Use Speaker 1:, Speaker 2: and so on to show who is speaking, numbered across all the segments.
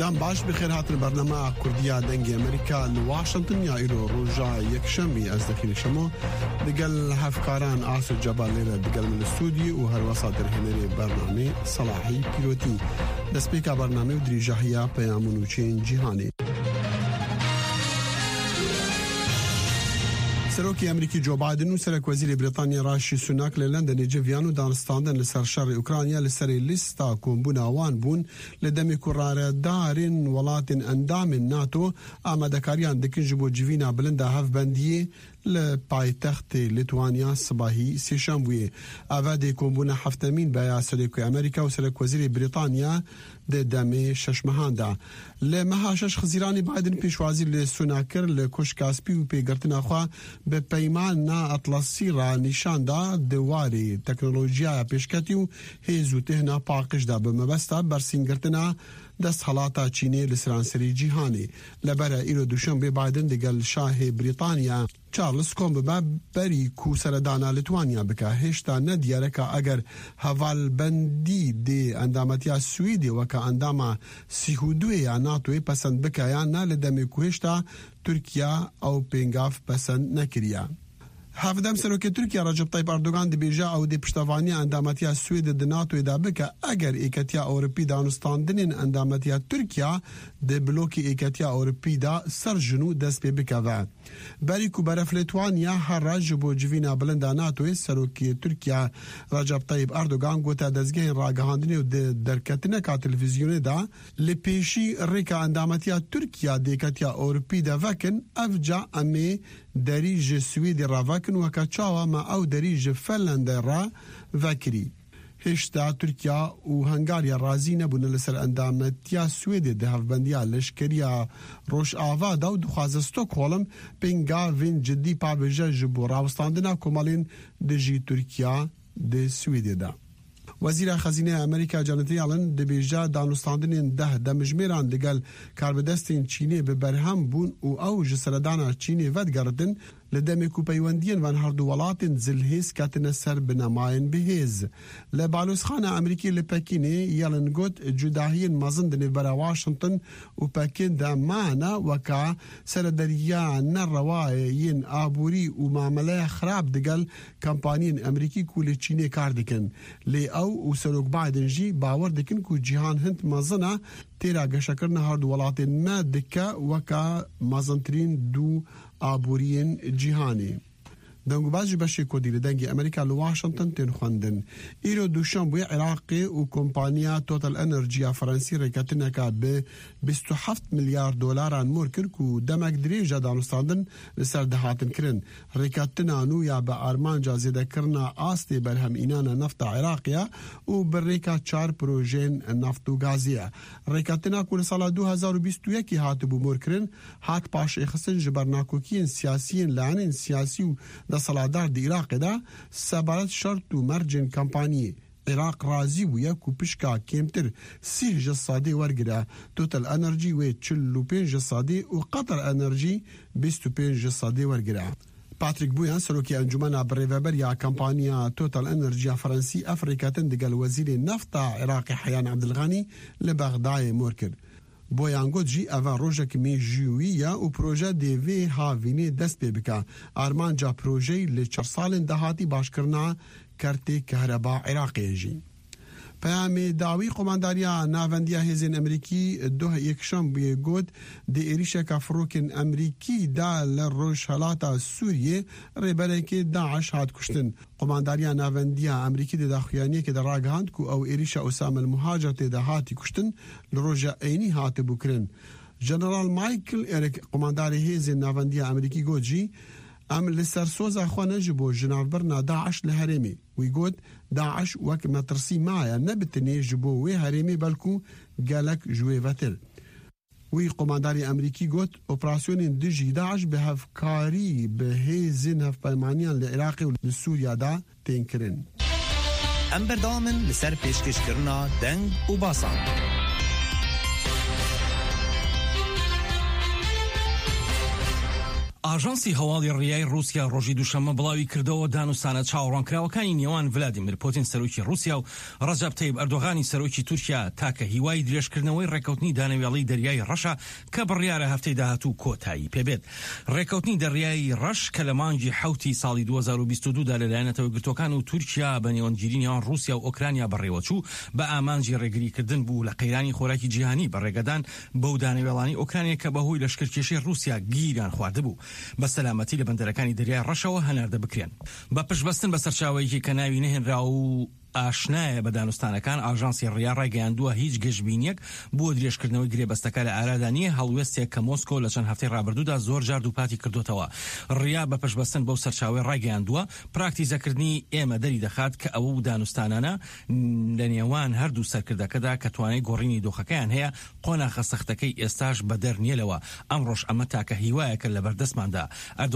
Speaker 1: دام باش بخير هات البرنامج كردية دنجي أمريكا لواشنطن يا إيرو رجع يكشمي أزدكين شمو دقل هفكاران آسو جبال ليلة دقل من الاستوديو وهالوسط الهنري برنامج صلاحي بيروتي دسبيكا برنامج ودري جاهية بيامون وچين جيهاني سروکی امریکی جو بایدن و سرک وزیر بریتانیا راشی سوناک لندن جویانو دانستاندن لسر شر اوکراینیا لسر لیستا کومبونا وان بون لدمی قرار دارن ولاتن اندام ناتو آمدکاریان دکن جبو جوینا بلنده هف بندیه لپایتخت لیتوانیا صباحی سیشنبوی اوادی کومبونا هفتمین بیا سرک امریکا و سرک وزیر بریتانیا ده دمی ششمهان ده لمها شش خزیرانی بایدن پیشوازی لسوناکر لکوش کاسپی و پیگرتنا خواه به پیمان نا اطلسی را نشان دا دواری تکنولوژیا پیشکتی و هیزو تهنا پاقش دا بمبستا برسینگرتنا دست حالاتا چینی لسرانسری جیهانی لبرا ایرو دوشن به بایدن دگل شاه بریتانیا چارلز کومبا بری کو سردانا لیتوانیا بکا هشتا ندیاره که اگر حوال بندی دی اندامتیا سویدی وکا انداما سیهودوی یا ناتوی پسند بکا یا نالدمی کو هشتا ترکیا او پینگاف پسند نکریا هفدم سروک ترکیه رجب طیب اردوغان دی بیجا او دی پشتوانی اندامتیا سوید دی ناتو دا بکا اگر ایکتیا اوروپی دانستاندنین اندامتیا ترکیه دی بلوکی ایکتیا اوروپی دا سرجنو دست بی بکا و بری کو برف لیتوانیا هر رجبو جوینا بلندا ناتوی سروکی ترکیه رجب طیب اردوغان گوتا دزگین راگهاندنی و دی درکتنه که تلویزیونی دا لپیشی ریکا اندامتیا ترکیه دی ایکتیا اوروپی دا وکن افجا امی دریج سوید راوکن و کچاوا ما او دریج فنلند را وکری هشتا ترکیا و هنگاریا رازی نبونه لسر اندامتیا سوید ده هفبندیا لشکریا روش آوا دا و دخواز ستوکهولم پینگا وین جدی پابجه جبو راوستاندنا کمالین دجی ترکیا ده سوید دا وزیر خزینه امریکا جانت یالن دبیجا دانستاندنین ده دمجمیران لگل کاربدستین چینی به برهم بون او جسردانا چینی ودگردن لدمی کو پیوندین وان هر دو ولاتن زلهیز کاتن سر بنماین بهیز لبالوس خانه امریکی لپکینی یالن گوت جداهین مازندن برا واشنطن و پکین دا مانا وکا سر دریا نروایین آبوری و معامله خراب دگل کمپانین امریکی کو لچینی کار دکن لی او و سروک بایدن جی باور دکن کو جهان هند مازنه تیرا گشکرن هر دو ولاتن ما دکا وکا مازنترین دو آبورین جیهانی دنگو بازی بشه کدیل دنگی امریکا لواشنطن تنخوندن ایرو دوشنبه عراقی و کمپانیا توتال انرژی فرانسی رکتنه که به 27 میلیارد دلار مرکر کو دمک دریجا دانستاندن لسر دهاتن کرن رکتنه نو یا به آرمان جازیده کرنا آستی برهم اینان نفت عراقیه و بر ریکا 4 پروژین نفت و گازیه رکتنه کل سال 2021 هات بو مرکرن هات پاش اخسن جبرناکوکین سیاسیین لعنین سیاسی و دا صلادار دی عراق دا سبارت شرط و مرجن کمپانی عراق رازی و یک و پشکا کمتر 30 جسادی ورگره توتال انرژی و 45 جسادی و قطر انرژی 25 جسادی ورگره پاتریک بویان سروکی انجمن بریوبر یا کمپانیا توتال انرژی فرانسی افریقا تندگل وزیر نفت عراق حیان عبدالغانی لبغدای مرکر بویانگوت جی اوان روژک می جیویه و پروژه دیوی هاوینی دست بی بکا آرمان جا پروژه لی 4 سالن دهاتی باش کرنا کرتی کهربا عراقی جی پیام داوی قمانداریا ناوندیا هزین امریکی دوه یکشم بیه گود دی ایریشه که فروکن امریکی دا لروش حالاتا سوریه ریبره که داعش هاد کشتن قمانداریا ناوندیا امریکی دی داخویانیه که در راگهاند که او ایریشه اسام المهاجر تی دا هاتی کشتن لروژا اینی هات بکرن جنرال مایکل ایرک قمانداری هزین ناوندیا امریکی گود جی ام لسرسوزا خواه نجبو جنالبرنا داعش لهرمي ويقول داعش وك مترسي معايا نبتني جبو وي هرمي بلكو قالك جوي فتل وي قمانداري امريكي قوت اوبراسيون دجي داعش بهفكاري بهيزن هف بايمانيان لعراقي ولسوريا دا تنكرن
Speaker 2: ام بردامن لسر پیشکش کرنا دنگ و باسان
Speaker 3: ئاژانسی هەواڵی ڕیای رووسیا ڕۆژی دووشەممە بڵاوی کردەوە دانوستانە چاوەڕوانکراوەکانی نێوان ڤلادیمیر پوتین سەرۆکی رووسیا و ڕەجەب تەیب ئەردۆغانی سەرۆکی تورکیا تاکە هیوای درێژکردنەوەی ڕێکەوتنی دانەوێڵی دەریای ڕەشە کە بڕیارە هەفتەی داهاتوو کۆتایی پێبێت. ڕێکەوتنی دەریای ڕەش کە لە مانگی حوتی ساڵی 2022دا لەلایەنەتەوە گرتوەکان و تورکیا بە نێوەنگیری نێوان رووسیا و ئۆکرانیا بەڕێوەچوو بە ئامانجی ڕێگریکردن بوو لە قەیرانی خۆراکی جیهانی بە ڕێگەدان بەو دانەوێڵانی ئۆکرانیا کە بەهۆی لەشکرکێشی رووسیا گیران خواردبوو بە سەلامەتی لە بەندەرەکانی دەریای ڕەشەوە هەناردە بکرێن. بە پشتبەستن بە سەرچاوەیەکی کە ناوی نەهێنرا و ئاشنایە بە دانوستانەکان ئاژانسی ڕیا ڕایگەیاندووە هیچ گەشتبینیەک بۆ درێژکردنەوەی گرێبەستەکە لە ئارادا نیە هەڵوێستێک کە مۆسکۆ لە چەند هەفتەی ڕابردوودا زۆر جار دووپاتی کردوتەوە. ڕیا بە پشتبەستن بەو سەرچاوەی ڕایگەیاندووە پراکتیزەکردنی ئێمە دەری دەخات کە ئەوە دانوستانانە لە نێوان هەردوو سەرکردەکەدا کە توانای گۆڕینی دۆخەکەیان هەیە قۆناغە سەختەکەی ئێستاش بەدەر نیێلەوە. ئەمڕۆژ ئەمە تاکە هیوایەکە لە بەردەستماندا.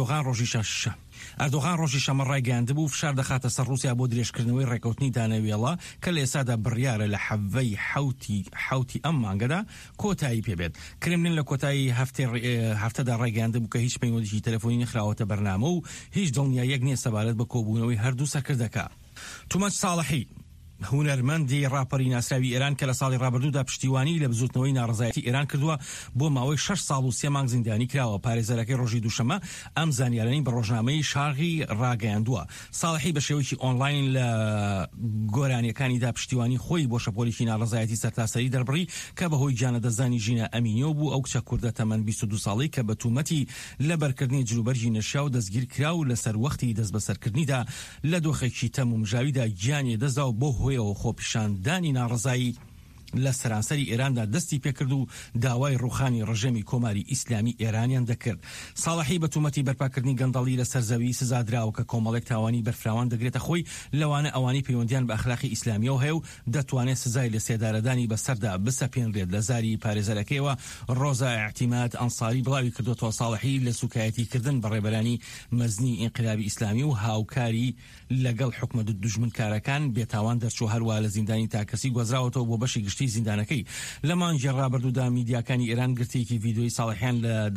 Speaker 3: ئەردۆغان ڕۆژی شەمە ڕایگەیاندبوو فشار دەخاتە سەر رووسیا بۆ درێژکردنەوەی ڕێکەوتنی دانەوێڵە کە لە ئێستادا بڕیارە لە حەڤەی حوتی ئەم مانگەدا کۆتایی پێبێت. کرملین لە کۆتایی هەفتەدا ڕایگەیاندبوو کە هیچ پەیوەندیی تەلەفۆنی نەخراوەتە بەرنامە و هیچ دڵنیاییەک نییە سەبارەت بە کۆبوونەوەی هەردوو سەرکردەکە. تومەچ ساڵحی هونەرمەندی ڕاپەری ناسراوی ئێران کە لە ساڵی ڕابردوودا پشتیوانی لە بزوتنەوەی ناڕزایەتی ئێران کردووە بۆ ماوەی 6 ساڵ و 3 مانگ زیندانی کراوە. پارێزەرەکەی ڕۆژی دووشەمە ئەم زانیارانەی بە ڕۆژنامەی شارغی ڕاگەیاندووە. ساڵحی بە شێوەیەکی ئۆنلاین لە گۆرانیەکانیدا پشتیوانی خۆی بۆ شەپۆلێکی ناڕزایەتی سەرتاسەری دەربڕی کە بەهۆی جانەدەزانی ژینە ئەمینیۆ بوو ئەو کچە کوردە تەمەن 22 ساڵی کە بە تومەتی لەبەرکردنی جلوبەرجی نەشاو دەستگیر کرا و لەسەر وەختی دەست بەسەرکردنیدا لە دۆخێکی تەم و مژاویدا گیانی دەستدا و بۆ هۆیەوە خۆپیشاندانی ناڕزایی لە سەرانسەری ئێراندا دەستی پێکرد و داوای ڕوخانی ڕژەمی کۆماری ئیسلامی ئێرانیان دەکرد. ساڵحی بە تومەتی بەرپاکردنی گەندەڵی لە سەرزەوی سزادراوە کە کۆمەڵێک تاوانی بەرفراوان دەگرێتە خۆی لەوانە ئەوانی پەیوەندیان بە ئەخلاقی ئیسلامیەوە هەیە و دەتوانێت سزای لە سێدارەدانی بەسەردا بسەپێنرێت. لە زاری پارێزەرەکەیەوە ڕۆزا ئاعتیماد ئەنساری بڵاوی کردوتەوە ساڵحی لە سوکایەتیکردن بە ڕێبەرانی مەزنی ئینقلابی ئیسلامی و هاوکاری لەگەڵ حکومەت دژمنکارەکان بێتاوان دەرچوو هەروە لە زیندانی تاکەسی گۆزراوەتەوە بۆ بەشی گشتی زیندانەکەی. لە مانگی ڕابردوودا میدیاکانی ئێران گرتەیەکی ڤیدیۆی ساڵحیان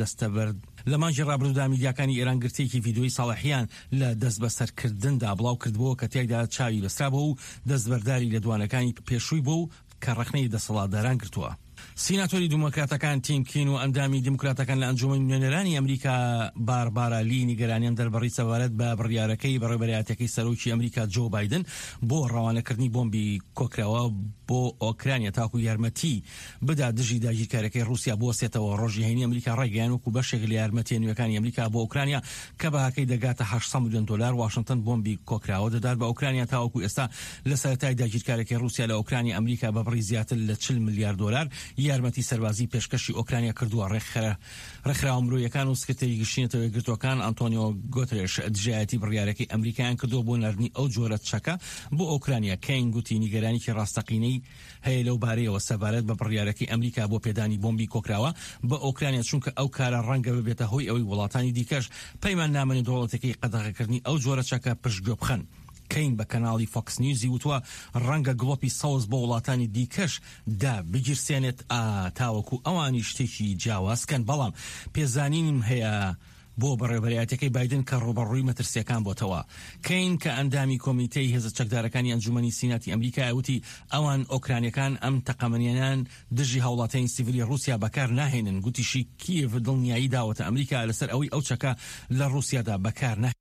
Speaker 3: لە دەست بەسەرکردندا بڵاو کردبووە کە تێکدا چاوی بەسترابەوە و دەستبەرداری لە دوانەکانی پێشووی بوو کە ڕەخنەی دەسەڵاتداران گرتووە. سیناتۆری دیموکراتەکان تیم کین و ئەندامی دیموکراتەکان لە ئەنجومەنی نوێنەرانی ئەمریکا باربارا لی نیگەرانیان دەربڕی سەبارەت بە بڕیارەکەی بەڕێبەرایەتەکەی سەرۆکی ئەمریکا جۆ بایدن بۆ ڕەوانەکردنی بۆمبی کۆکراوە بۆ ئۆکرانیا تاکو یارمەتی بدا دژی داگیرکاریەکەی رووسیا بوەستێتەوە. ڕۆژی هەینی ئەمریکا ڕایگەیاند وەکو بەشێک لە یارمەتیە نوێەکانی ئەمریکا بۆ ئۆکرانیا کە بەهاکەی دەگاتە 800 ملیۆن دلار واشنگتن بۆمبی کۆکراوە دەدات بە ئۆکرانیا تاوەکو ئێستا لە سەرەتای داگیرکاریەکەی رووسیا لە ئۆکرانیا ئەمریکا بە بڕی زیاتر لە 40 میلیارد دلار یارمەتی سەربازی پێشکەشی ئۆکرانیا کردووە. ڕێکخراوە مرۆییەکان و سکرتێری گشتینەتەوەی گرتوەکان ئەنتۆنیۆ گۆترێش دژایەتی بڕیارەکەی ئەمریکایان کردووە بۆ ناردنی ئەو جۆرە چەکە بۆ ئۆکرانیا. کەین گوتی نیگەرانێکی ڕاستەقینەی هەیە لەو بارەیەوە سەبارەت بە بڕیارەکەی ئەمریکا بۆ پێدانی بۆمبی کۆکراوە بە ئۆکرانیا چونکە ئەو کارە ڕەنگە ببێتە هۆی ئەوەی وڵاتانی دیکەش پەیمان نامەنی دەوڵەتەکەی قەدەغەکردنی ئەو جۆرە چەکە پشتگوێ بخەن. کەین بە کەناڵی فۆکس نیوزی وتووە ڕەنگە گڵۆپی سەوز بۆ وڵاتانی دیکەش دا بگیرسێنێت تاوەکو ئەوانی شتێکی جیاوازکەن. بەڵام پێزانینم هەیە بۆ بەڕێبەرایەتەکەی بایدن کە ڕوبەڕووی مەترسیەکان بۆتەوە. کەین کە ئەندامی کۆمیتەی هێزە چەکدارەکانی ئەنجومەنی سیناتی ئەمریکا وتی ئەوان ئۆکرانیەکان ئەم تەقەمەنیانان دژی هاوڵاتیانی سیڤیلی رووسیا بەکار ناهێنن. گوتیشی کیڤ دڵنیایی داوەتە ئەمریکا لەسەر ئەوەی ئەو چەکە لە رووسیادا بەکار ناهێنن.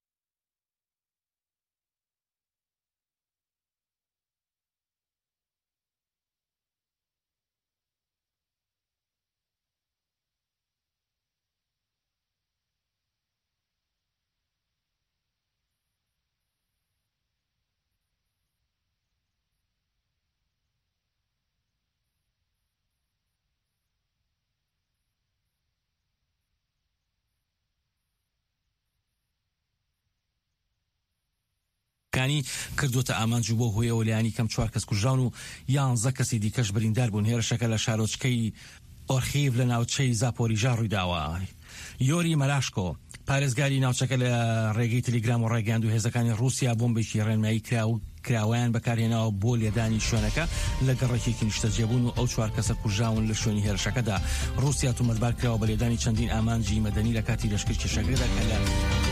Speaker 3: کردوتە ئامانج بۆ هۆیەوە لایانی کەم 4 کەس کوژان و 11 کەسی دیکەش بریندار بوون. هێرشەکە لە شارۆچکەی ئۆرخیڤ لە ناوچەی زاپۆریژا ڕوویداوە. یۆری مەلاشکۆ پارێزگاری ناوچەکە لە ڕێگەی تەلگرام و ڕێگەیاند و هێزەکانی رووسیا بۆمبێکی ڕێنمایی کرا و کراوایان بەکارهێناوە بۆ لێدانی شوێنەکە لە گەڕێکێکی نیشتەجێبوون و ئەو 4 کەسە کوژراون لە شوێنی هێرشەکەدا. رووسیا تومەتبار کراوە بە لێدانی چەندین ئامانجی مەدەنی لە کاتی لەشکر کێشەکەدا کە لە